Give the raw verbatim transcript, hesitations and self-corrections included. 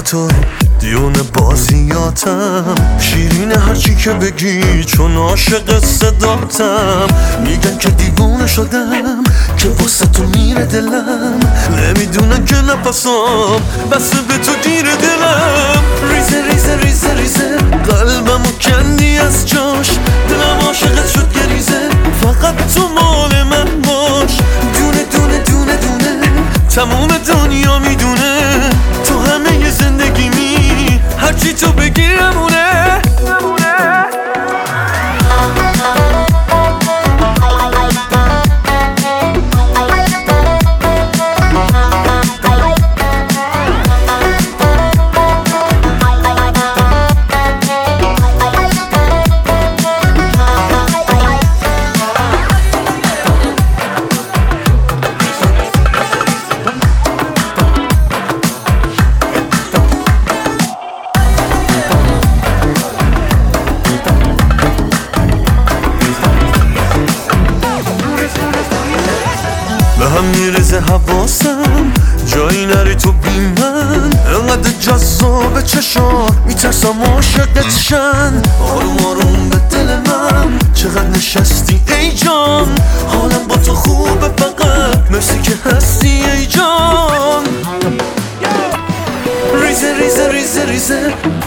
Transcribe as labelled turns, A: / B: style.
A: تو دیون بازیاتم، شیرین هرچی که بگی چون عاشق صداتم. میگن که دیوونه شدم که واسه تو میره دلم، نمیدونن که نفسام بس به تو گیر دلم. ریزه ریزه ریزه ریزه قلبمو کندی از جاش، دلم عاشقت شد گریزه، فقط تو مال من باش. دونه دونه دونه دونه تموم دنیا میدونه تو همه زندگیمی، هرچی تو بگی همونه. به هم میرزه حواسم جایی نری تو بی من، انقدر جذاب چشات میترسم عاشقت شن. آروم آروم به دل من چقدر نشستی ای جان، حالم با تو خوبه فقط مرسی که هستی ای جان. ریزه ریزه ریزه ریزه